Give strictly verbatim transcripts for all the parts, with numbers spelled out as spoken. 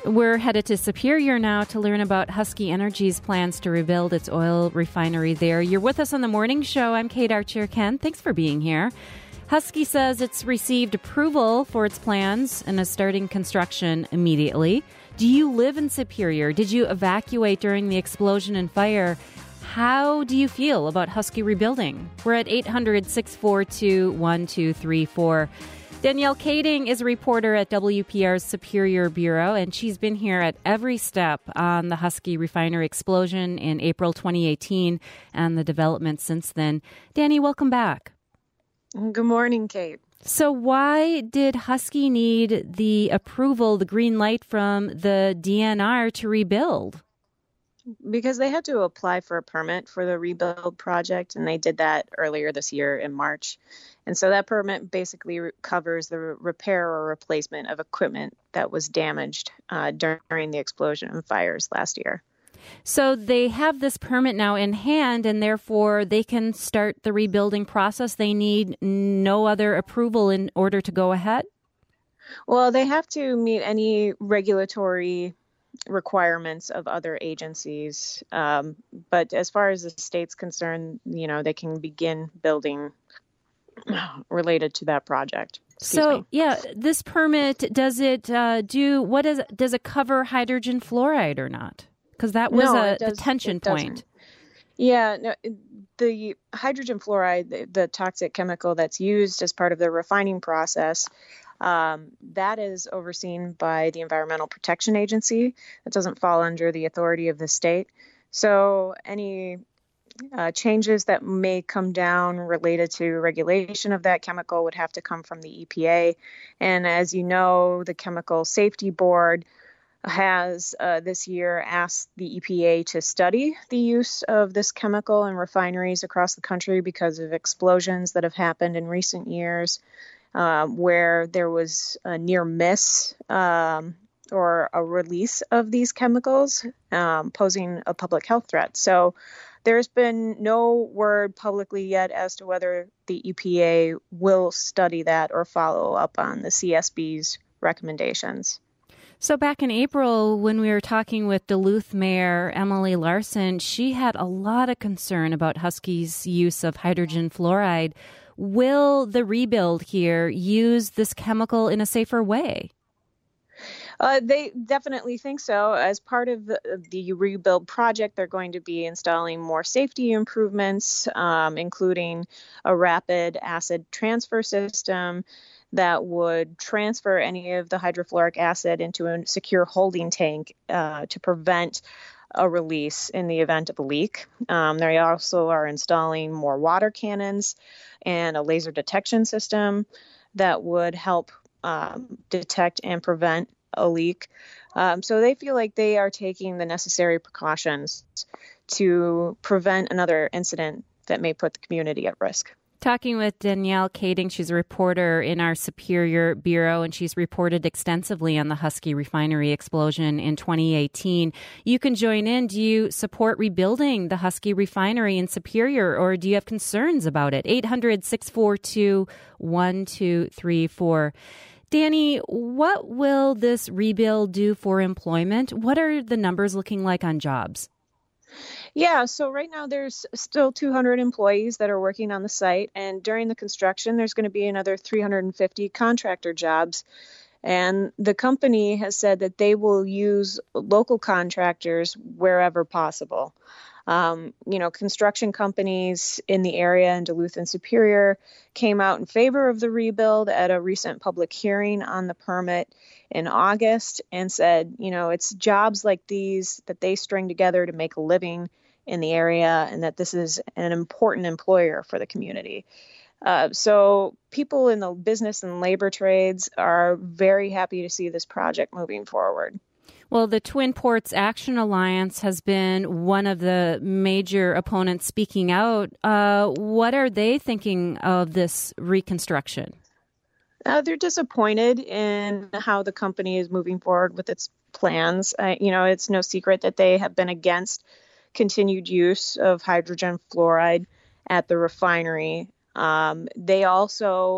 We're headed to Superior now to learn about Husky Energy's plans to rebuild its oil refinery there. You're with us on the morning show. I'm Kate Archer-Kent. Thanks for being here. Husky says it's received approval for its plans and is starting construction immediately. Do you live in Superior? Did you evacuate during the explosion and fire? How do you feel about Husky rebuilding? We're at eight hundred, six four two, one two three four. Danielle Kading is a reporter at W P R's Superior Bureau, and she's been here at every step on the Husky refinery explosion in April twenty eighteen and the development since then. Danny, welcome back. Good morning, Kate. So why did Husky need the approval, the green light from the D N R to rebuild? Because they had to apply for a permit for the rebuild project, and they did that earlier this year in March. And so that permit basically re- covers the repair or replacement of equipment that was damaged uh, during the explosion and fires last year. So they have this permit now in hand, and therefore they can start the rebuilding process. They need no other approval in order to go ahead? Well, they have to meet any regulatory requirements of other agencies. Um, but as far as the state's concerned, you know, they can begin building related to that project. Excuse so, me. yeah, this permit, does it uh, do, what is, does it cover hydrogen fluoride or not? Because that was no, a it does, tension it point. Doesn't. Yeah, no, the hydrogen fluoride, the, the toxic chemical that's used as part of the refining process, um, that is overseen by the Environmental Protection Agency. It doesn't fall under the authority of the state. So any uh, changes that may come down related to regulation of that chemical would have to come from the E P A. And as you know, the Chemical Safety Board has uh, this year asked the E P A to study the use of this chemical in refineries across the country because of explosions that have happened in recent years uh, where there was a near miss um, or a release of these chemicals um, posing a public health threat. So there's been no word publicly yet as to whether the E P A will study that or follow up on the C S B's recommendations. So back in April, when we were talking with Duluth Mayor Emily Larson, she had a lot of concern about Husky's use of hydrogen fluoride. Will the rebuild here use this chemical in a safer way? Uh, they definitely think so. As part of the, the rebuild project, they're going to be installing more safety improvements, um, including a rapid acid transfer system that would transfer any of the hydrofluoric acid into a secure holding tank uh, to prevent a release in the event of a leak. Um, they also are installing more water cannons and a laser detection system that would help um, detect and prevent a leak. Um, so they feel like they are taking the necessary precautions to prevent another incident that may put the community at risk. Talking with Danielle Kading. She's a reporter in our Superior Bureau, and she's reported extensively on the Husky refinery explosion in twenty eighteen. You can join in. Do you support rebuilding the Husky refinery in Superior, or do you have concerns about it? eight hundred, six four two, one two three four. Danny, what will this rebuild do for employment? What are the numbers looking like on jobs? Yeah, so right now there's still two hundred employees that are working on the site, and during the construction, there's going to be another three hundred fifty contractor jobs. And the company has said that they will use local contractors wherever possible. Um, you know, construction companies in the area in Duluth and Superior came out in favor of the rebuild at a recent public hearing on the permit in August and said, you know, it's jobs like these that they string together to make a living in the area and that this is an important employer for the community. Uh, so people in the business and labor trades are very happy to see this project moving forward. Well, the Twin Ports Action Alliance has been one of the major opponents speaking out. Uh, what are they thinking of this reconstruction? Uh, they're disappointed in how the company is moving forward with its plans. Uh, you know, it's no secret that they have been against continued use of hydrogen fluoride at the refinery. Um, they also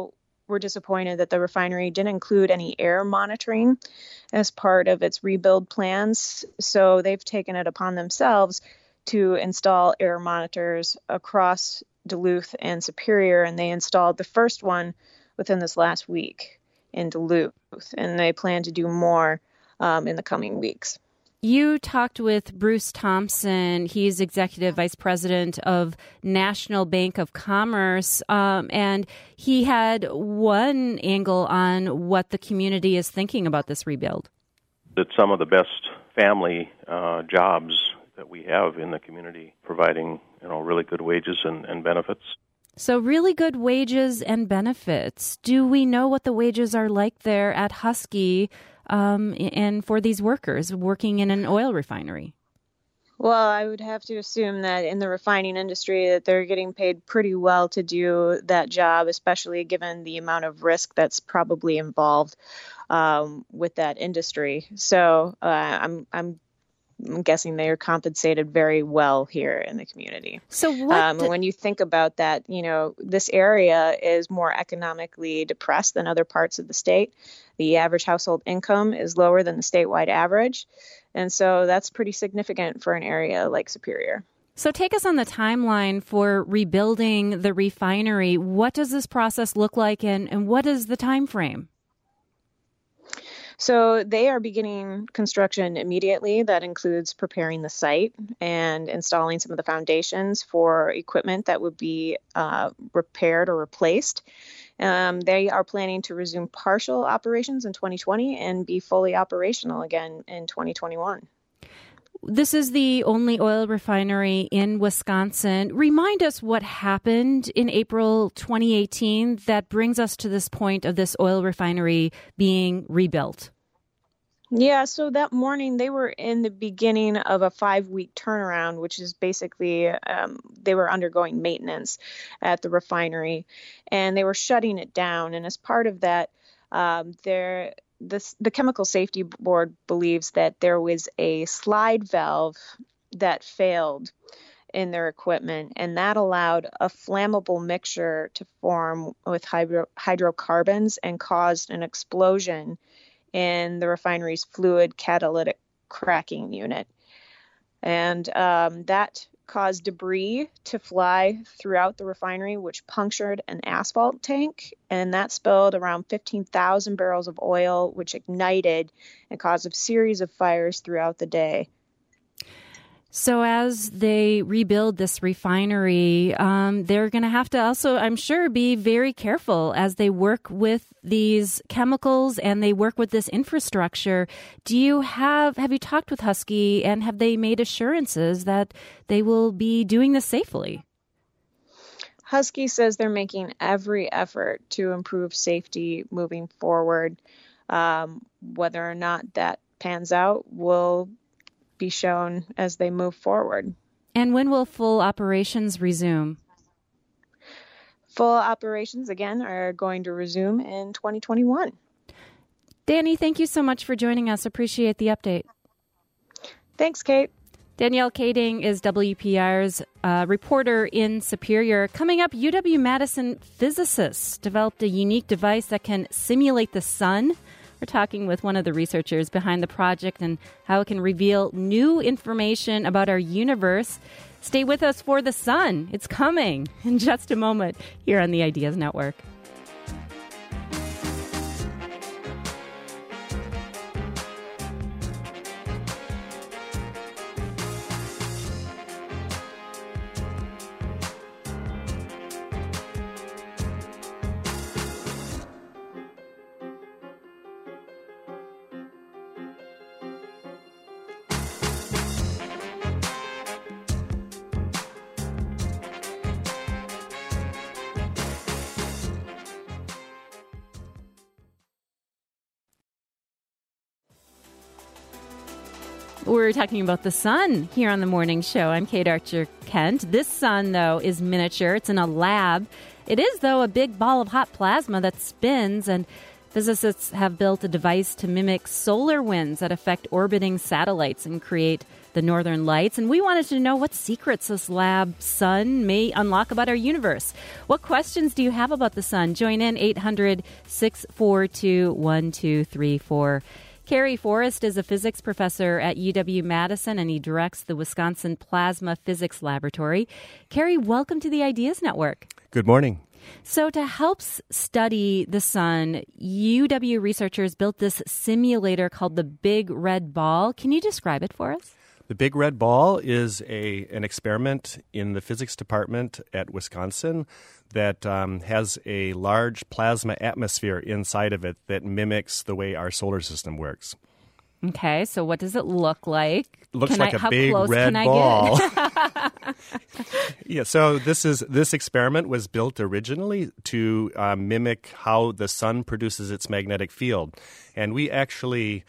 were disappointed that the refinery didn't include any air monitoring as part of its rebuild plans. So they've taken it upon themselves to install air monitors across Duluth and Superior, and they installed the first one within this last week in Duluth, and they plan to do more um, in the coming weeks. You talked with Bruce Thompson. He's Executive Vice President of National Bank of Commerce, um, and he had one angle on what the community is thinking about this rebuild. It's some of the best family uh, jobs that we have in the community, providing you know really good wages and, and benefits. So really good wages and benefits. Do we know what the wages are like there at Husky um, and for these workers working in an oil refinery? Well, I would have to assume that in the refining industry that they're getting paid pretty well to do that job, especially given the amount of risk that's probably involved um, with that industry. So uh, I'm I'm I'm guessing they are compensated very well here in the community. So what um, the- when you think about that, you know, this area is more economically depressed than other parts of the state. The average household income is lower than the statewide average. And so that's pretty significant for an area like Superior. So take us on the timeline for rebuilding the refinery. What does this process look like, and, and what is the time frame? So they are beginning construction immediately. That includes preparing the site and installing some of the foundations for equipment that would be uh, repaired or replaced. Um, they are planning to resume partial operations in twenty twenty and be fully operational again in twenty twenty-one. This is the only oil refinery in Wisconsin. Remind us what happened in April twenty eighteen that brings us to this point of this oil refinery being rebuilt. Yeah, so that morning they were in the beginning of a five-week turnaround, which is basically um, they were undergoing maintenance at the refinery, and they were shutting it down. And as part of that, um, there this, the Chemical Safety Board believes that there was a slide valve that failed in their equipment, and that allowed a flammable mixture to form with hydro- hydrocarbons and caused an explosion in the refinery's fluid catalytic cracking unit. And um, that caused debris to fly throughout the refinery, which punctured an asphalt tank. And that spilled around fifteen thousand barrels of oil, which ignited and caused a series of fires throughout the day. So as they rebuild this refinery, um, they're going to have to also, I'm sure, be very careful as they work with these chemicals and they work with this infrastructure. Do you have, have you talked with Husky, and have they made assurances that they will be doing this safely? Husky says they're making every effort to improve safety moving forward. Um, whether or not that pans out will be shown as they move forward. And when will full operations resume? Full operations, again, are going to resume in twenty twenty-one. Danny, thank you so much for joining us. Appreciate the update. Thanks, Kate. Danielle Kading is W P R's uh, reporter in Superior. Coming up, U W-Madison physicists developed a unique device that can simulate the sun. We're talking with one of the researchers behind the project and how it can reveal new information about our universe. Stay with us for the sun. It's coming in just a moment here on the Ideas Network. We're talking about the sun here on the morning show. I'm Kate Archer Kent. This sun, though, is miniature. It's in a lab. It is, though, a big ball of hot plasma that spins, and Physicists have built a device to mimic solar winds that affect orbiting satellites and create the northern lights. And we wanted to know what secrets this lab sun may unlock about our universe. What questions do you have about the sun? Join in eight hundred, six four two, one two three four. Kerry Forrest is a physics professor at U W-Madison, and he directs the Wisconsin Plasma Physics Laboratory. Kerry, welcome to the Ideas Network. Good morning. So to help study the sun, U W researchers built this simulator called the Big Red Ball. Can you describe it for us? The Big Red Ball is a an experiment in the physics department at Wisconsin that um, has a large plasma atmosphere inside of it that mimics the way our solar system works. Okay, so what does it look like? Looks can like I, a how big close red can I ball. Get? Yeah, so this is this experiment was built originally to uh, mimic how the sun produces its magnetic field, and we actually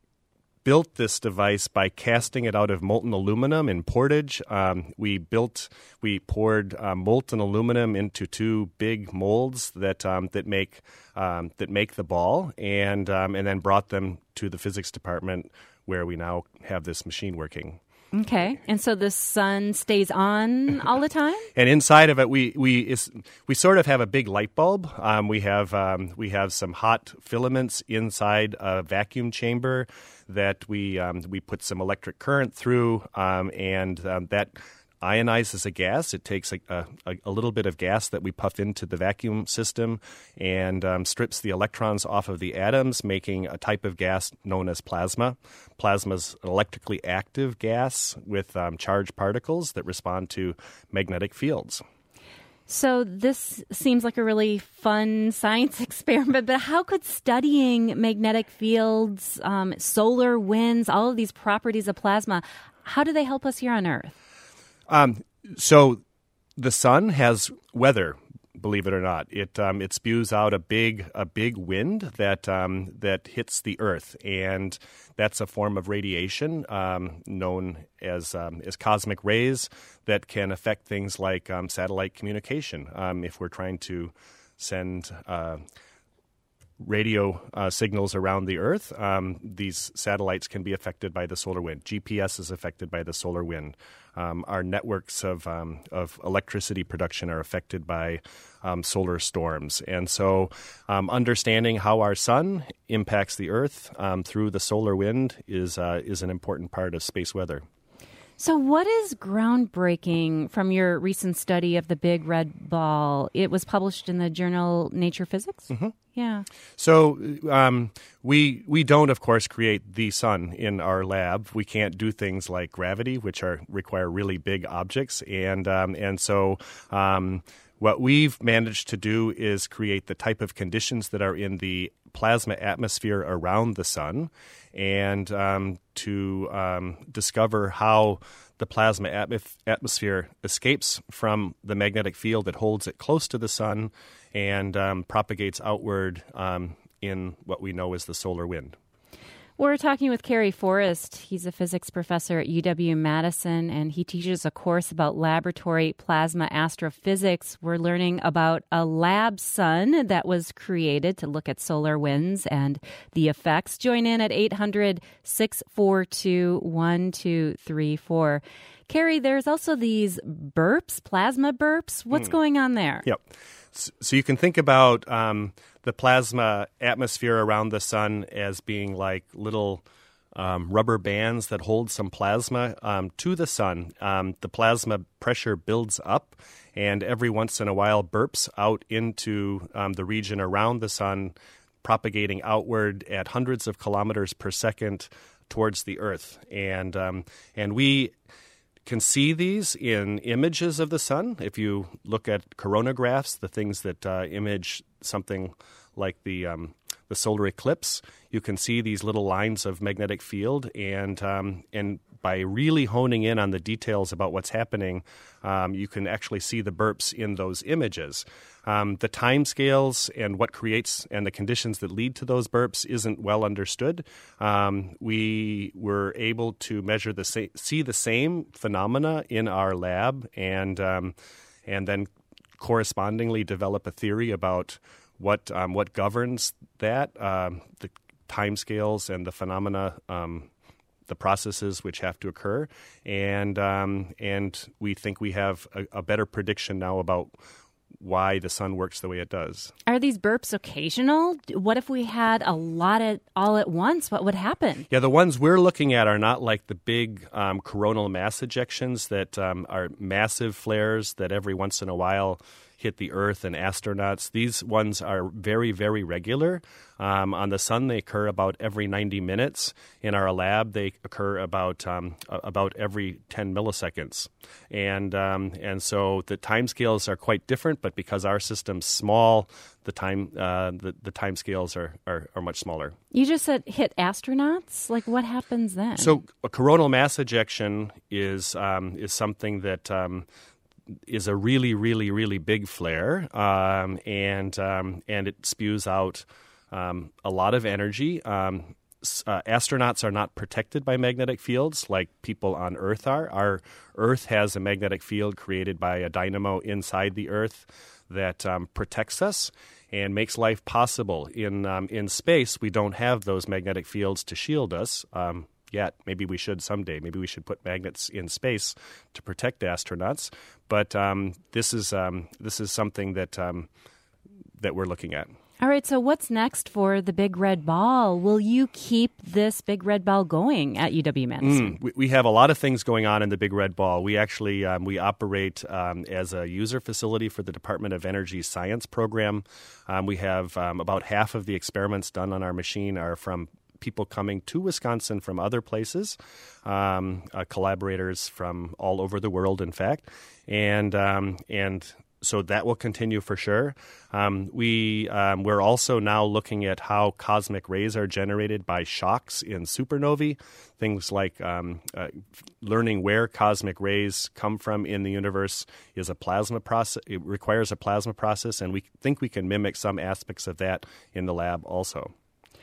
built this device by casting it out of molten aluminum in Portage. Um, we built, we poured uh, molten aluminum into two big molds that um, that make um, that make the ball, and um, and then brought them to the physics department where we now have this machine working. Okay, and so the sun stays on all the time? And inside of it, we we is, we sort of have a big light bulb. Um, we have um, we have some hot filaments inside a vacuum chamber that we um, we put some electric current through, um, and um, that ionizes a gas. It takes a, a, a little bit of gas that we puff into the vacuum system and um, strips the electrons off of the atoms, making a type of gas known as plasma. Plasma is an electrically active gas with um, charged particles that respond to magnetic fields. So this seems like a really fun science experiment, but how could studying magnetic fields, um, solar winds, all of these properties of plasma, how do they help us here on Earth? Um, so the sun has weather, believe it or not. It um, it spews out a big a big wind that um, that hits the Earth, and that's a form of radiation um, known as um, as cosmic rays that can affect things like um, satellite communication. Um, if we're trying to send uh, radio uh, signals around the Earth, um, these satellites can be affected by the solar wind. G P S is affected by the solar wind. Um, our networks of um, of electricity production are affected by um, solar storms. And so um, understanding how our sun impacts the Earth um, through the solar wind is uh, is an important part of space weather. So what is groundbreaking from your recent study of the Big Red Ball? It was published in the journal Nature Physics? Mm-hmm. Yeah. So um, we we don't, of course, create the sun in our lab. We can't do things like gravity, which are require really big objects. And, um, and so um, what we've managed to do is create the type of conditions that are in the plasma atmosphere around the sun, and um, to um, discover how the plasma atmos- atmosphere escapes from the magnetic field that holds it close to the sun and um, propagates outward um, in what we know as the solar wind. We're talking with Kerry Forrest. He's a physics professor at U W-Madison, and he teaches a course about laboratory plasma astrophysics. We're learning about a lab sun that was created to look at solar winds and the effects. Join in at eight hundred, six four two, one two three four. Kerry, there's also these burps, plasma burps. What's mm. going on there? Yep. So you can think about um, the plasma atmosphere around the sun as being like little um, rubber bands that hold some plasma um, to the sun. Um, the plasma pressure builds up, and every once in a while burps out into um, the region around the sun, propagating outward at hundreds of kilometers per second towards the Earth. And um, and we can see these in images of the sun. If you look at coronagraphs, the things that uh, image something like the um, the solar eclipse, you can see these little lines of magnetic field, and um, and by really honing in on the details about what's happening, um, you can actually see the burps in those images. Um, the time scales and what creates and the conditions that lead to those burps isn't well understood. Um, we were able to measure the sa- see the same phenomena in our lab, and um, and then correspondingly develop a theory about what um, what governs that, um, the timescales and the phenomena, um, the processes which have to occur, and um, and we think we have a, a better prediction now about why the sun works the way it does. Are these burps occasional? What if we had a lot at, all at once? What would happen? Yeah, the ones we're looking at are not like the big um, coronal mass ejections that um, are massive flares that every once in a while hit the Earth and astronauts. These ones are very, very regular. Um, on the sun, they occur about every ninety minutes. In our lab, they occur about um, about every ten milliseconds. And um, and so the timescales are quite different, but because our system's small, the time uh, the, the timescales are, are, are much smaller. You just said hit astronauts? Like, what happens then? So a coronal mass ejection is um, is something that um, is a really, really, really big flare, um, and um, and it spews out um, a lot of energy. Um, uh, astronauts are not protected by magnetic fields like people on Earth are. Our Earth has a magnetic field created by a dynamo inside the Earth that um, protects us and makes life possible. In um, in space, we don't have those magnetic fields to shield us. Um, Yet. Maybe we should someday. Maybe we should put magnets in space to protect astronauts. But um, this is um, this is something that um, that we're looking at. All right. So what's next for the Big Red Ball? Will you keep this Big Red Ball going at U W-Madison? Mm, we, we have a lot of things going on in the Big Red Ball. We actually um, we operate um, as a user facility for the Department of Energy science program. Um, we have um, about half of the experiments done on our machine are from people coming to Wisconsin from other places, um, uh, collaborators from all over the world, in fact, and um, and so that will continue for sure. Um, we um, we're also now looking at how cosmic rays are generated by shocks in supernovae. Things like um, uh, learning where cosmic rays come from in the universe is a plasma process. It requires a plasma process, and we think we can mimic some aspects of that in the lab also.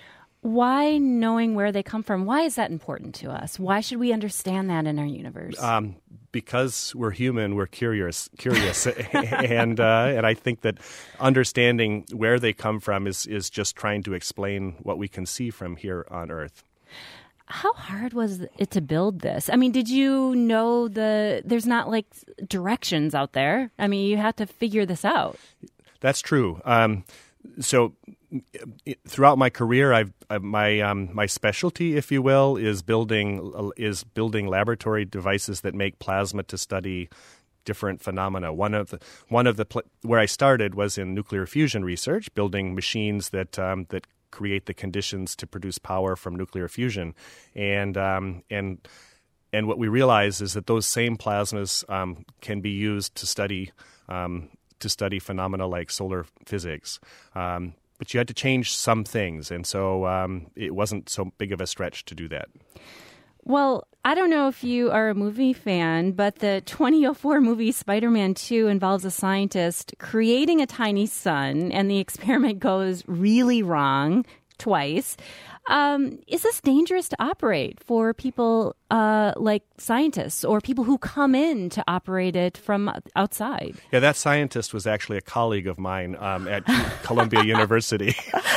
Why knowing where they come from? Why is that important to us? Why should we understand that in our universe? Um, because we're human, we're curious, curious, and uh, and I think that understanding where they come from is is just trying to explain what we can see from here on Earth. How hard was it to build this? I mean, did you know the? There's not like directions out there. I mean, you have to figure this out. That's true. Um, so. Throughout my career, I've uh, my um, my specialty, if you will, is building uh, is building laboratory devices that make plasma to study different phenomena. One of the one of the pl- where I started was in nuclear fusion research, building machines that um, that create the conditions to produce power from nuclear fusion, and um, and and what we realize is that those same plasmas um, can be used to study um, to study phenomena like solar physics. Um, But you had to change some things, and so um, it wasn't so big of a stretch to do that. Well, I don't know if you are a movie fan, but the twenty oh four movie Spider-Man two involves a scientist creating a tiny sun, and the experiment goes really wrong twice. Um, is this dangerous to operate for people uh, like scientists or people who come in to operate it from outside? Yeah, that scientist was actually a colleague of mine um, at Columbia University.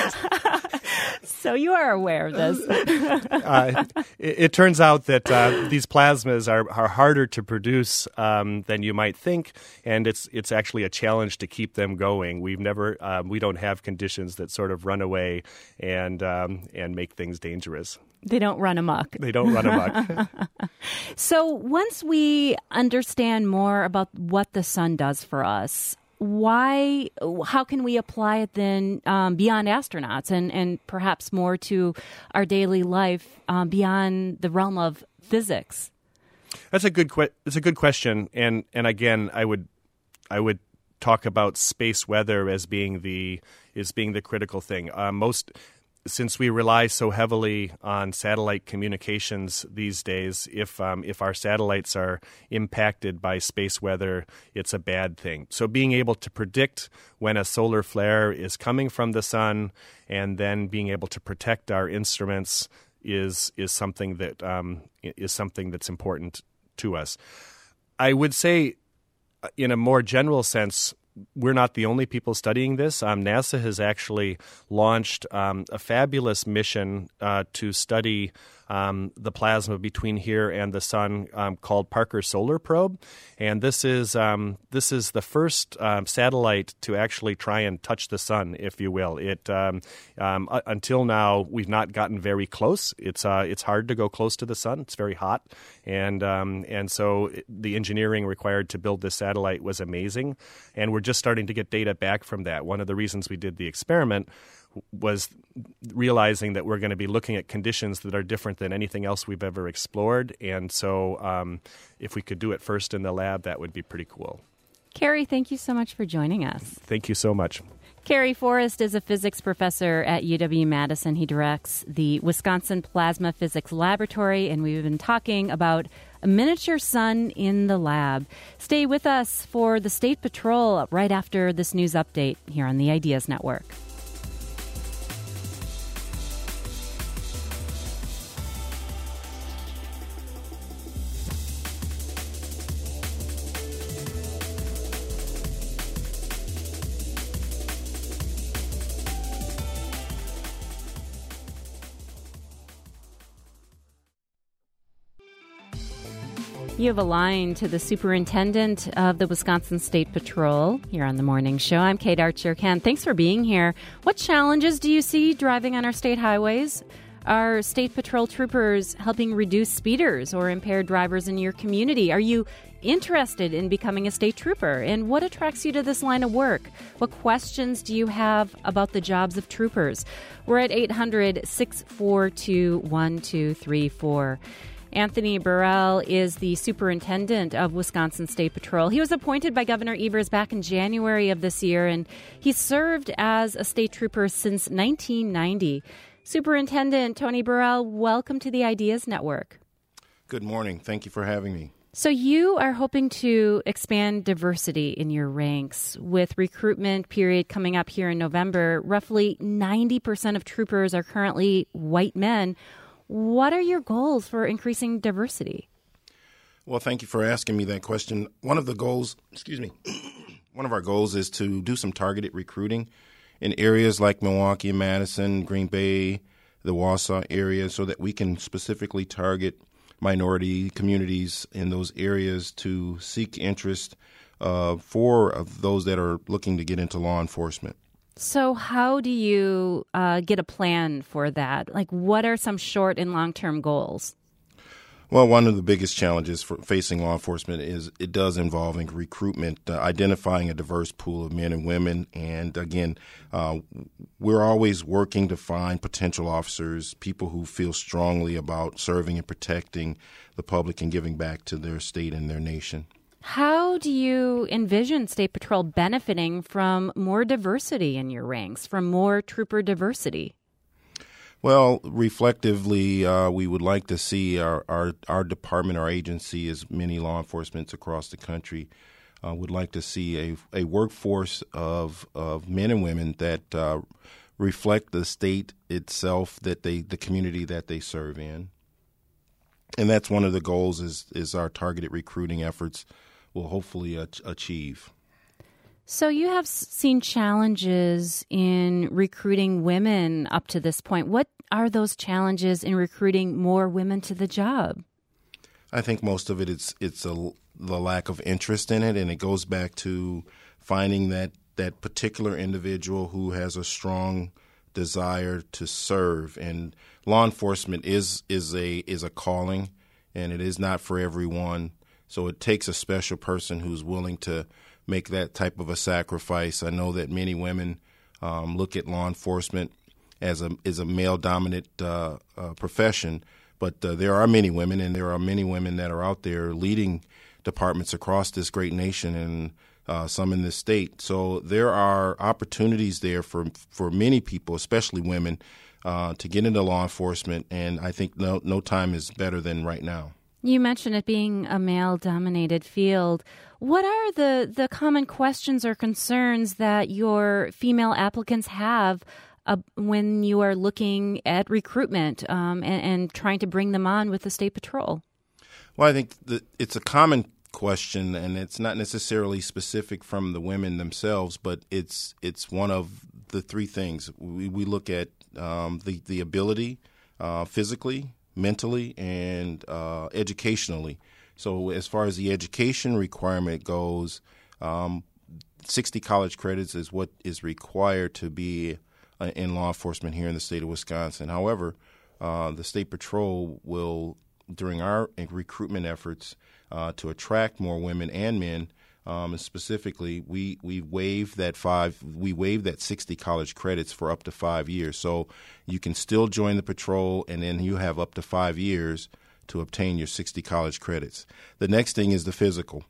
So you are aware of this. uh, it, it turns out that uh, these plasmas are, are harder to produce um, than you might think, and it's it's actually a challenge to keep them going. We've never um, we don't have conditions that sort of run away and um, and make things dangerous. They don't run amok. They don't run amok. So once we understand more about what the sun does for us, why, how can we apply it then um, beyond astronauts and, and perhaps more to our daily life um, beyond the realm of physics? That's a good que- It's a good question, and and again, I would I would talk about space weather as being the as being the critical thing. Uh, most. Since we rely so heavily on satellite communications these days, if um, if our satellites are impacted by space weather, it's a bad thing. So being able to predict when a solar flare is coming from the sun and then being able to protect our instruments is is something that um, is something that's important to us. I would say, in a more general sense, we're not the only people studying this. Um, NASA has actually launched um, a fabulous mission uh, to study um, the plasma between here and the sun um, called Parker Solar Probe. And this is um, this is the first um, satellite to actually try and touch the sun, if you will. It um, um, uh, until now, we've not gotten very close. It's uh, it's hard to go close to the sun. It's very hot. And, um, and so the engineering required to build this satellite was amazing. And we're just starting to get data back from that. One of the reasons we did the experiment was realizing that we're going to be looking at conditions that are different than anything else we've ever explored. And so um, if we could do it first in the lab, that would be pretty cool. Kerry, thank you so much for joining us. Thank you so much. Kerry Forrest is a physics professor at U W-Madison. He directs the Wisconsin Plasma Physics Laboratory, and we've been talking about a miniature sun in the lab. Stay with us for the State Patrol right after this news update here on the Ideas Network. You have a line to the superintendent of the Wisconsin State Patrol here on the morning show. I'm Kate Archer-Kent. Thanks for being here. What challenges do you see driving on our state highways? Are State Patrol troopers helping reduce speeders or impaired drivers in your community? Are you interested in becoming a state trooper? And what attracts you to this line of work? What questions do you have about the jobs of troopers? We're at eight hundred, six four two, one two three four. Anthony Burrell is the superintendent of Wisconsin State Patrol. He was appointed by Governor Evers back in January of this year, and he served as a state trooper since nineteen ninety. Superintendent Tony Burrell, welcome to the Ideas Network. Good morning. Thank you for having me. So you are hoping to expand diversity in your ranks. With recruitment period coming up here in November, roughly ninety percent of troopers are currently white men. What are your goals for increasing diversity? Well, thank you for asking me that question. One of the goals, excuse me, one of our goals is to do some targeted recruiting in areas like Milwaukee and Madison, Green Bay, the Wausau area, so that we can specifically target minority communities in those areas to seek interest uh, for of those that are looking to get into law enforcement. So how do you uh, get a plan for that? Like, what are some short and long-term goals? Well, one of the biggest challenges for facing law enforcement is it does involve recruitment, uh, identifying a diverse pool of men and women. And again, uh, we're always working to find potential officers, people who feel strongly about serving and protecting the public and giving back to their state and their nation. How do you envision State Patrol benefiting from more diversity in your ranks, from more trooper diversity? Well, reflectively, uh, we would like to see our, our, our department, our agency, as many law enforcement across the country, uh, would like to see a, a workforce of, of men and women that uh, reflect the state itself, that they the community that they serve in. And that's one of the goals is, is our targeted recruiting efforts will hopefully ach- achieve. So you have seen challenges in recruiting women up to this point. What are those challenges in recruiting more women to the job? I think most of it is it's a, the lack of interest in it, and it goes back to finding that, that particular individual who has a strong desire to serve. And law enforcement is is a is a calling, and it is not for everyone. So it takes a special person who's willing to make that type of a sacrifice. I know that many women um, look at law enforcement as a as a male dominant uh, uh, profession, but uh, there are many women, and there are many women that are out there leading departments across this great nation, and uh, some in this state. So there are opportunities there for for many people, especially women, uh, to get into law enforcement. And I think no no time is better than right now. You mentioned it being a male-dominated field. What are the, the common questions or concerns that your female applicants have uh, when you are looking at recruitment um, and, and trying to bring them on with the State Patrol? Well, I think that it's a common question, and it's not necessarily specific from the women themselves, but it's it's one of the three things. We, we look at um, the, the ability uh, physically, mentally, and uh, educationally. So as far as the education requirement goes, um, sixty college credits is what is required to be uh, in law enforcement here in the state of Wisconsin. However, uh, the State Patrol will, during our recruitment efforts uh, to attract more women and men, um, and specifically, we we waive that five we waive that sixty college credits for up to five years. So you can still join the patrol, and then you have up to five years to obtain your sixty college credits. The next thing is the physical.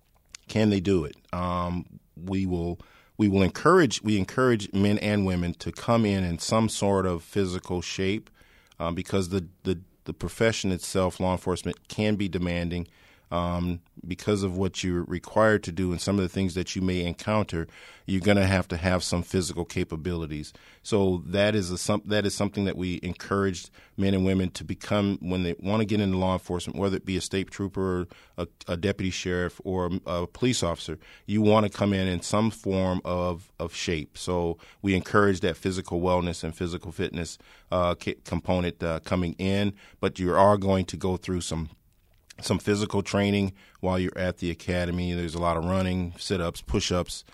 Can they do it? Um, we will we will encourage we encourage men and women to come in in some sort of physical shape, um, because the, the the profession itself, law enforcement, can be demanding. Um, because of what you're required to do and some of the things that you may encounter, you're going to have to have some physical capabilities. So that is a some, that is something that we encourage men and women to become when they want to get into law enforcement, whether it be a state trooper, or a, a deputy sheriff, or a police officer. You want to come in in some form of, of shape. So we encourage that physical wellness and physical fitness uh, component uh, coming in, but you are going to go through some some physical training while you're at the academy. There's a lot of running, sit-ups, push-ups.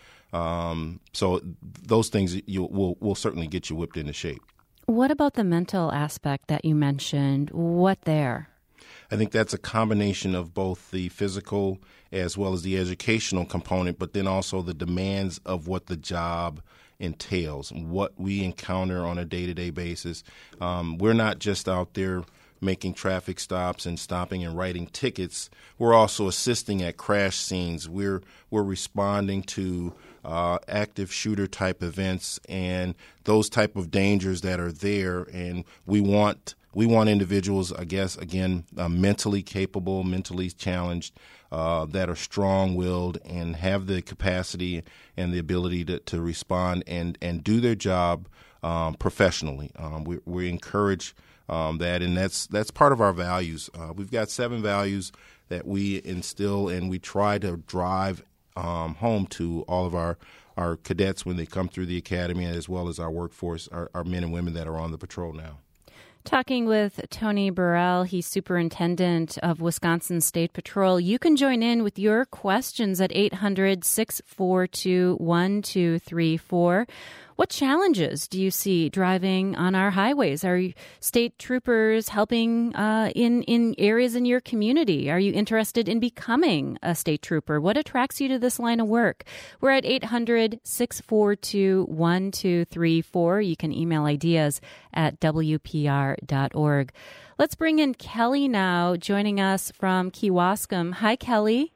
Um, so those things you will will certainly get you whipped into shape. What about the mental aspect that you mentioned? What there? I think that's a combination of both the physical as well as the educational component, but then also the demands of what the job entails, what we encounter on a day-to-day basis. Um, we're not just out there making traffic stops and stopping and writing tickets. We're also assisting at crash scenes. We're we're responding to uh, active shooter type events and those type of dangers that are there. And we want we want individuals, I guess, again, uh, mentally capable, mentally challenged, uh, that are strong-willed and have the capacity and the ability to, to respond and, and do their job um, professionally. Um, we, we encourage Um, that and that's that's part of our values. Uh, we've got seven values that we instill and we try to drive um, home to all of our, our cadets when they come through the academy, as well as our workforce, our, our men and women that are on the patrol now. Talking with Tony Burrell, he's superintendent of Wisconsin State Patrol. You can join in with your questions at eight hundred, six four two, one two three four. What challenges do you see driving on our highways? Are state troopers helping uh, in, in areas in your community? Are you interested in becoming a state trooper? What attracts you to this line of work? We're at eight hundred, six four two, one two three four. You can email ideas at w p r dot org. Let's bring in Kelly now, joining us from Kewaskum. Hi, Kelly.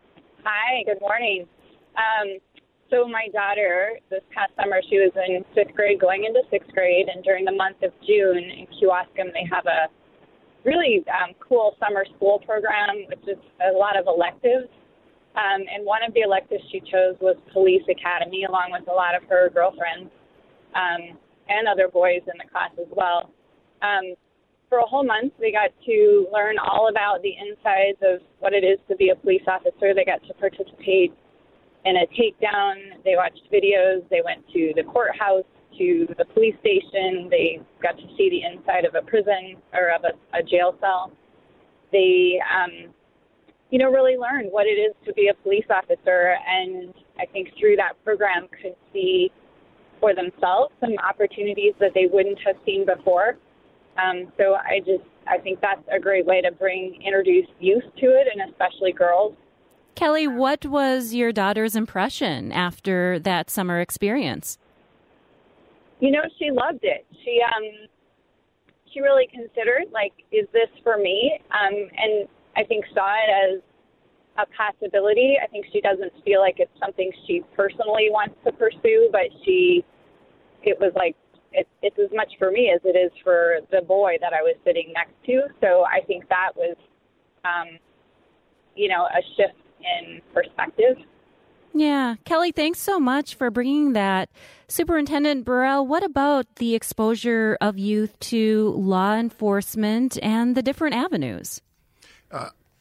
Hi, good morning. Um, So my daughter, this past summer, she was in fifth grade going into sixth grade, and during the month of June in Kewaskum, they have a really um, cool summer school program, which is a lot of electives. Um, and one of the electives she chose was Police Academy, along with a lot of her girlfriends um, and other boys in the class as well. Um, for a whole month, they got to learn all about the insides of what it is to be a police officer. They got to participate in a takedown. They watched videos. They went to the courthouse, to the police station. They got to see the inside of a prison or of a, a jail cell. They, um, you know, really learned what it is to be a police officer, and I think through that program could see for themselves some opportunities that they wouldn't have seen before. Um, so I just, I think that's a great way to bring, introduce youth to it, and especially girls. Kelly, what was your daughter's impression after that summer experience? You know, she loved it. She um, she really considered, like, is this for me? Um, and I think saw it as a possibility. I think she doesn't feel like it's something she personally wants to pursue, but she, it was like, it, it's as much for me as it is for the boy that I was sitting next to. So I think that was, um, you know, a shift in perspective. Yeah. Kelly, thanks so much for bringing that. Superintendent Burrell, what about the exposure of youth to law enforcement and the different avenues? Uh,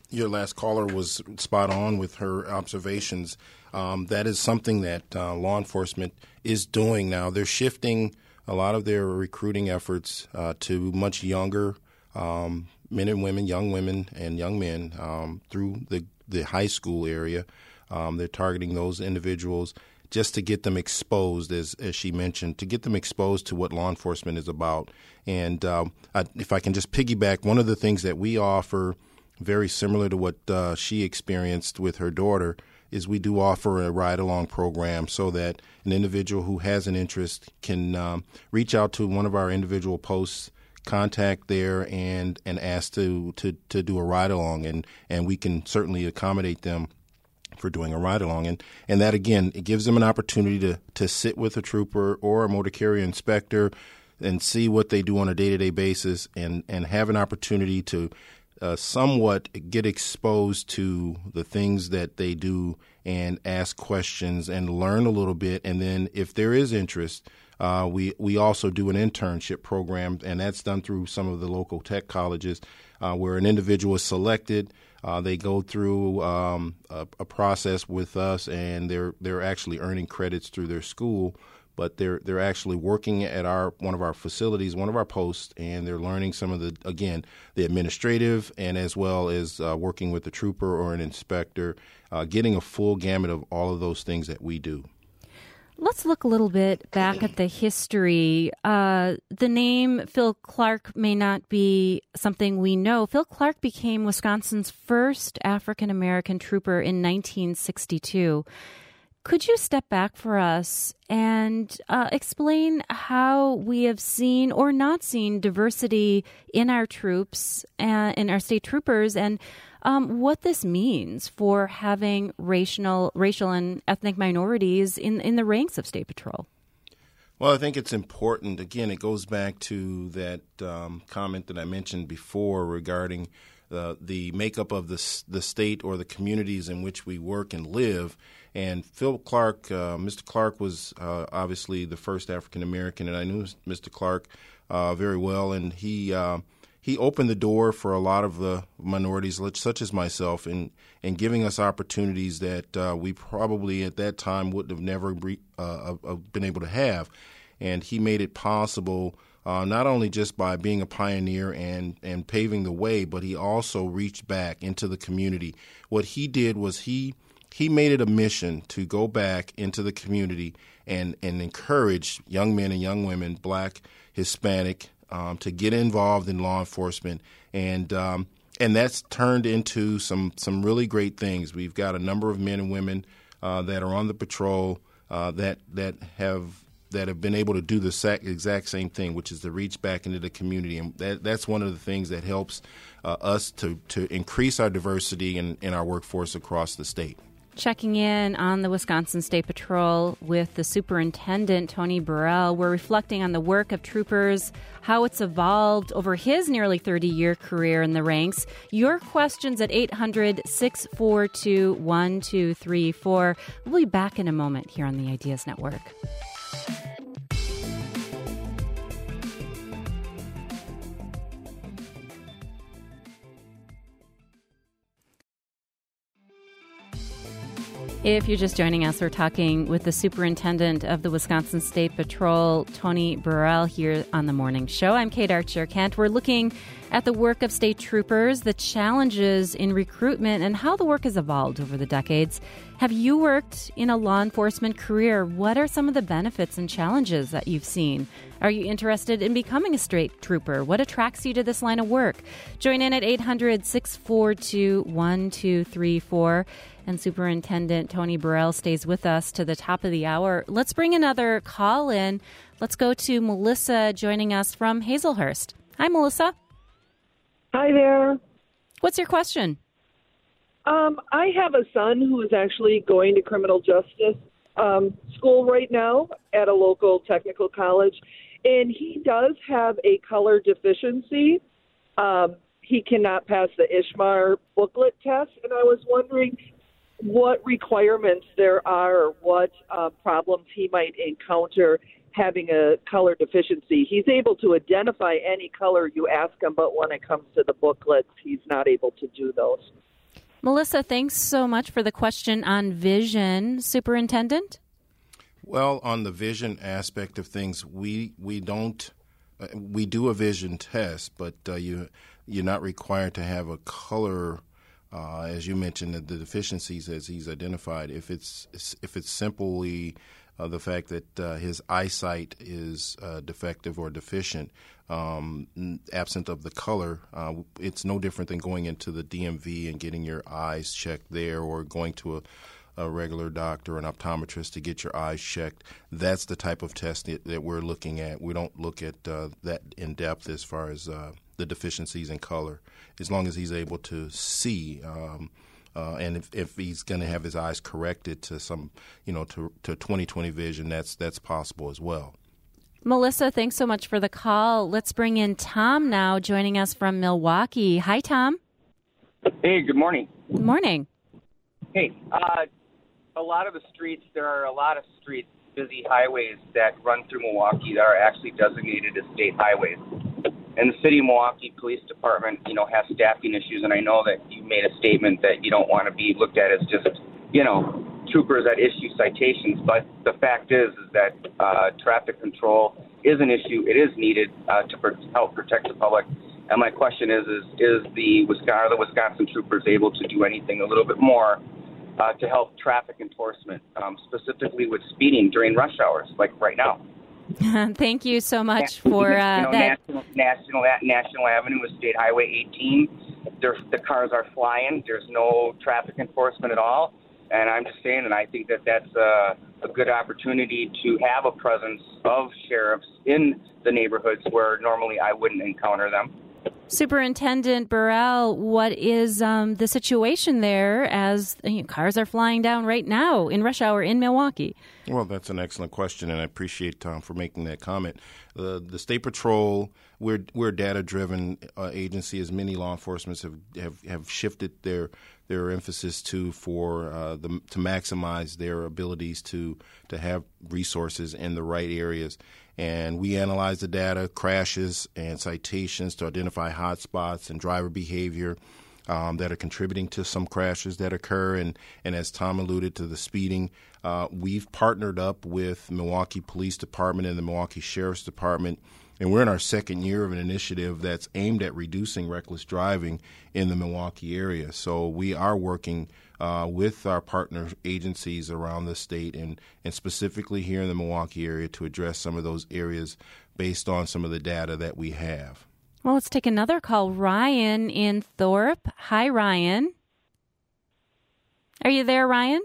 your last caller was spot on with her observations. Um, that is something that uh, law enforcement is doing now. They're shifting a lot of their recruiting efforts uh, to much younger um, men and women, young women and young men um, through the, the high school area. Um, they're targeting those individuals just to get them exposed, as as she mentioned, to get them exposed to what law enforcement is about. And um, I, if I can just piggyback, one of the things that we offer, very similar to what uh, she experienced with her daughter, is we do offer a ride-along program so that an individual who has an interest can um, reach out to one of our individual posts, contact there, and and ask to to, to do a ride-along, and, and we can certainly accommodate them for doing a ride-along. And, and that, again, it gives them an opportunity to, to sit with a trooper or a motor carrier inspector and see what they do on a day-to-day basis, and, and have an opportunity to uh, somewhat get exposed to the things that they do and ask questions and learn a little bit. And then if there is interest, uh, we, we also do an internship program, and that's done through some of the local tech colleges uh, where an individual is selected. Uh, they go through um, a, a process with us, and they're they're actually earning credits through their school, but they're they're actually working at our one of our facilities, one of our posts, and they're learning some of the again the administrative, and as well as uh, working with a trooper or an inspector, uh, getting a full gamut of all of those things that we do. Let's look a little bit back at the history. Uh, the name Phil Clark may not be something we know. Phil Clark became Wisconsin's first African-American trooper in nineteen sixty-two. Could you step back for us and uh, explain how we have seen or not seen diversity in our troops, uh, in our state troopers, and Um, what this means for having racial, racial and ethnic minorities in, in the ranks of State Patrol? Well, I think it's important. Again, it goes back to that um, comment that I mentioned before regarding uh, the makeup of the, the state or the communities in which we work and live. And Phil Clark, uh, Mister Clark was uh, obviously the first African American, and I knew Mister Clark uh, very well, and he uh, He opened the door for a lot of the minorities, such as myself, in, in giving us opportunities that uh, we probably at that time would have never re, uh, uh, been able to have. And he made it possible uh, not only just by being a pioneer and, and paving the way, but he also reached back into the community. What he did was he he made it a mission to go back into the community and, and encourage young men and young women, Black, Hispanic, Um, to get involved in law enforcement, and um, and that's turned into some some really great things. We've got a number of men and women uh, that are on the patrol uh, that that have that have been able to do the sac- exact same thing, which is to reach back into the community, and that, that's one of the things that helps uh, us to to increase our diversity in, in our workforce across the state. Checking in on the Wisconsin State Patrol with the Superintendent, Tony Burrell. We're reflecting on the work of troopers, how it's evolved over his nearly thirty-year career in the ranks. Your questions at eight hundred, six four two, one two three four. We'll be back in a moment here on the Ideas Network. If you're just joining us, we're talking with the Superintendent of the Wisconsin State Patrol, Tony Burrell, here on the morning show. I'm Kate Archer-Kent. We're looking at the work of state troopers, the challenges in recruitment, and how the work has evolved over the decades. Have you worked in a law enforcement career? What are some of the benefits and challenges that you've seen? Are you interested in becoming a state trooper? What attracts you to this line of work? Join in at eight hundred, six four two, one two three four. And Superintendent Tony Burrell stays with us to the top of the hour. Let's bring another call in. Let's go to Melissa joining us from Hazelhurst. Hi, Melissa. Hi there. What's your question? Um, I have a son who is actually going to criminal justice um, school right now at a local technical college, and he does have a color deficiency. Um, he cannot pass the Ishmar booklet test, and I was wondering what requirements there are or what uh, problems he might encounter having a color deficiency. He's able to identify any color you ask him, but when it comes to the booklets, he's not able to do those. Melissa, thanks so much for the question on vision. Superintendent? Well, on the vision aspect of things, we we don't uh, we do a vision test, but uh, you you're not required to have a color, uh, as you mentioned, the, the deficiencies as he's identified. If it's if it's simply uh, the fact that uh, his eyesight is uh, defective or deficient, um, absent of the color, uh, it's no different than going into the D M V and getting your eyes checked there, or going to a a regular doctor, an optometrist, to get your eyes checked. That's the type of test that, that we're looking at. We don't look at uh, that in depth as far as uh, the deficiencies in color. As long as he's able to see, um, uh, and if, if he's going to have his eyes corrected to some, you know, to to twenty twenty vision, that's that's possible as well. Melissa, thanks so much for the call. Let's bring in Tom now, joining us from Milwaukee. Hi, Tom. Hey, good morning. Good morning. Hey, uh, a lot of the streets, there are a lot of streets, busy highways that run through Milwaukee that are actually designated as state highways. And the City of Milwaukee Police Department, you know, has staffing issues, and I know that you made a statement that you don't want to be looked at as just, you know, troopers that issue citations, but the fact is is that uh, traffic control is an issue. It is needed uh, to pr- help protect the public. And my question is, is, is the Wisconsin, are the Wisconsin troopers able to do anything a little bit more Uh, to help traffic enforcement, um, specifically with speeding during rush hours, like right now? Thank you so much for uh, you know, that. National, National, National Avenue with State Highway eighteen. There, the cars are flying. There's no traffic enforcement at all. And I'm just saying, and I think that that's a, a good opportunity to have a presence of sheriffs in the neighborhoods where normally I wouldn't encounter them. Superintendent Burrell, what is um, the situation there as you know, cars are flying down right now in rush hour in Milwaukee? Well, that's an excellent question, and I appreciate Tom for making that comment. Uh, the State Patrol, we're we're a data-driven uh, agency, as many law enforcement have, have, have shifted their their emphasis to for uh, the, to maximize their abilities to to have resources in the right areas. And we analyze the data, crashes and citations to identify hot spots and driver behavior um, that are contributing to some crashes that occur. And, and as Tom alluded to, the speeding, uh, we've partnered up with Milwaukee Police Department and the Milwaukee Sheriff's Department, and we're in our second year of an initiative that's aimed at reducing reckless driving in the Milwaukee area. So we are working uh, with our partner agencies around the state and, and specifically here in the Milwaukee area to address some of those areas based on some of the data that we have. Well, let's take another call. Ryan in Thorpe. Hi, Ryan. Are you there, Ryan?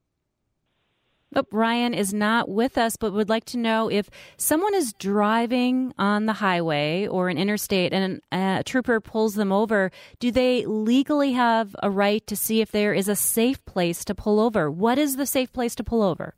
Oh, Ryan is not with us, but would like to know if someone is driving on the highway or an interstate and a trooper pulls them over, do they legally have a right to see if there is a safe place to pull over? What is the safe place to pull over?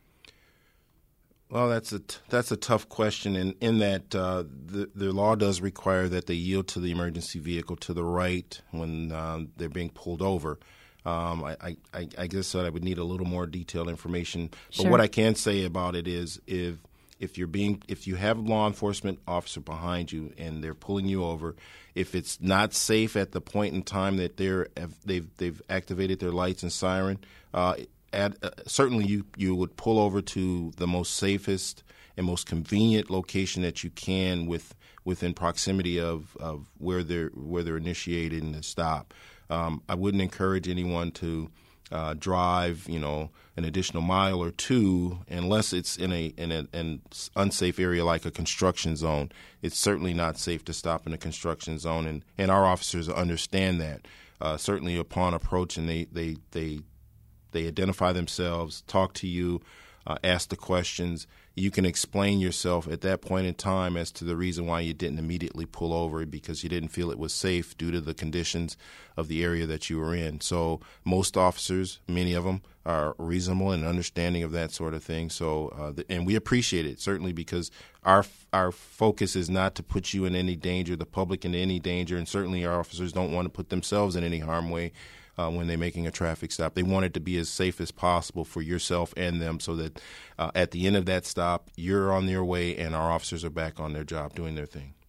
Well, that's a t- that's a tough question, in, in that uh, the, the law does require that they yield to the emergency vehicle to the right when uh, they're being pulled over. Um, I, I, I guess I would need a little more detailed information. But Sure. what I can say about it is, if if you're being if you have a law enforcement officer behind you and they're pulling you over, if it's not safe at the point in time that they're they've they've activated their lights and siren, uh, at, uh, certainly you you would pull over to the most safest and most convenient location that you can with within proximity of, of where they're where they're initiating the stop. Um, I wouldn't encourage anyone to uh, drive, you know, an additional mile or two unless it's in a in a, an unsafe area like a construction zone. It's certainly not safe to stop in a construction zone, and, and our officers understand that. Uh, certainly, upon approach, and they they they they identify themselves, talk to you, uh, ask the questions. You can explain yourself at that point in time as to the reason why you didn't immediately pull over, because you didn't feel it was safe due to the conditions of the area that you were in. So most officers, many of them, are reasonable and understanding of that sort of thing. So, uh, the, and we appreciate it, certainly, because our our focus is not to put you in any danger, the public in any danger, and certainly our officers don't want to put themselves in any harm way. Uh, when they're making a traffic stop. They want it to be as safe as possible for yourself and them, so that uh, at the end of that stop, you're on your way and our officers are back on their job doing their thing.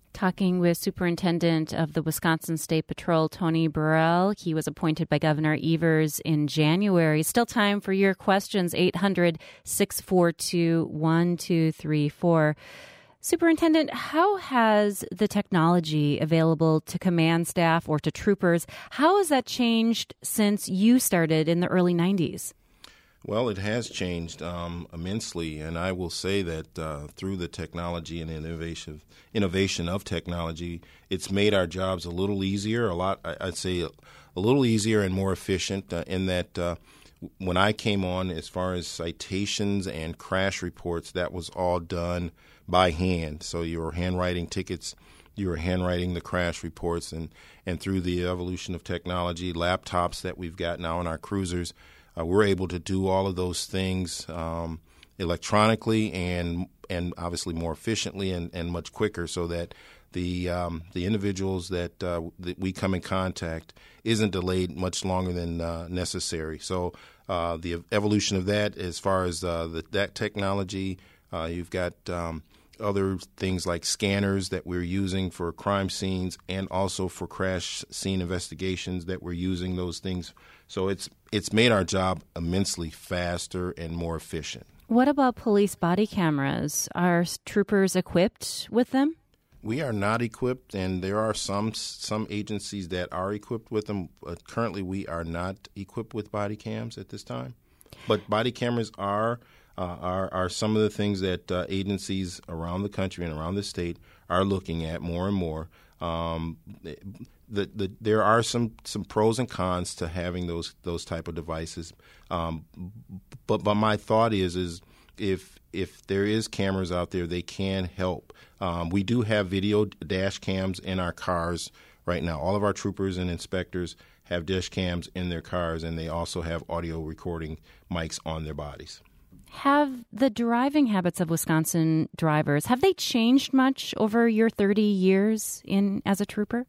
Talking with Superintendent of the Wisconsin State Patrol, Tony Burrell. He was appointed by Governor Evers in January. Still time for your questions, eight hundred, six four two, one two three four. Superintendent, how has the technology available to command staff or to troopers, how has that changed since you started in the early nineties? Well, it has changed um, immensely, and I will say that uh, through the technology and innovation innovation of technology, it's made our jobs a little easier, a lot, I'd say a, a little easier and more efficient uh, in that uh, when I came on, as far as citations and crash reports, that was all done by hand. So you were handwriting tickets, you were handwriting the crash reports, and, and through the evolution of technology, laptops that we've got now in our cruisers, Uh, we're able to do all of those things um, electronically and and obviously more efficiently and, and much quicker, so that the um, the individuals that, uh, that we come in contact isn't delayed much longer than uh, necessary. So uh, the evolution of that, as far as uh, the, that technology, uh, you've got um, other things like scanners that we're using for crime scenes and also for crash scene investigations that we're using those things. So it's it's made our job immensely faster and more efficient. What about police body cameras? Are troopers equipped with them? We are not equipped, and there are some some agencies that are equipped with them. But currently, we are not equipped with body cams at this time. But body cameras are uh, are are some of the things that uh, agencies around the country and around the state are looking at more and more. Um, The, the, there are some, some pros and cons to having those those type of devices, um, but but my thought is is if if there is cameras out there, they can help. Um, we do have video dash cams in our cars right now. All of our troopers and inspectors have dash cams in their cars, and they also have audio recording mics on their bodies. Have the driving habits of Wisconsin drivers, have they changed much over your thirty years in as a trooper?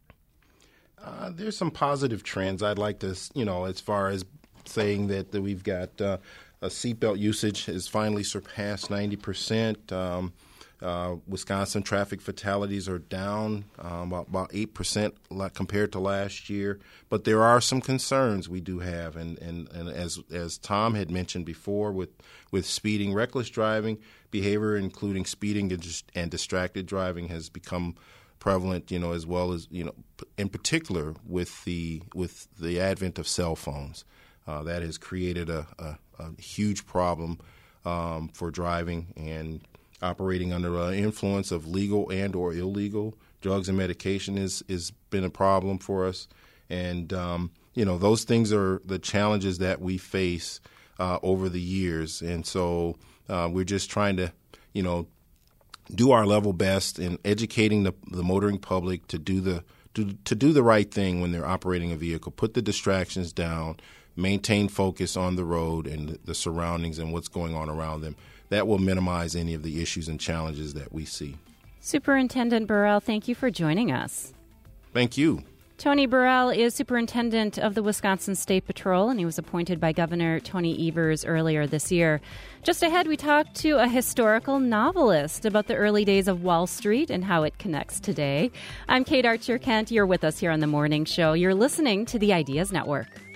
Uh, there's some positive trends. I'd like to, you know, as far as saying that, that we've got uh, a seatbelt usage has finally surpassed ninety percent. Um, uh, Wisconsin traffic fatalities are down um, about, about eight percent compared to last year. But there are some concerns we do have. And, and, and as as Tom had mentioned before, with, with speeding, reckless driving behavior, including speeding and, dis- and distracted driving, has become prevalent, you know, as well as, you know, in particular with the with the advent of cell phones. Uh, that has created a, a, a huge problem um, for driving and operating under the influence of legal and or illegal drugs and medication is is been a problem for us. And, um, you know, those things are the challenges that we face uh, over the years. And so uh, we're just trying to, you know, do our level best in educating the, the motoring public to do the to, to do the right thing when they're operating a vehicle, put the distractions down, maintain focus on the road and the, the surroundings and what's going on around them. That will minimize any of the issues and challenges that we see. Superintendent Burrell, thank you for joining us. Thank you. Tony Burrell is superintendent of the Wisconsin State Patrol, and he was appointed by Governor Tony Evers earlier this year. Just ahead, we talked to a historical novelist about the early days of Wall Street and how it connects today. I'm Kate Archer-Kent. You're with us here on The Morning Show. You're listening to the Ideas Network.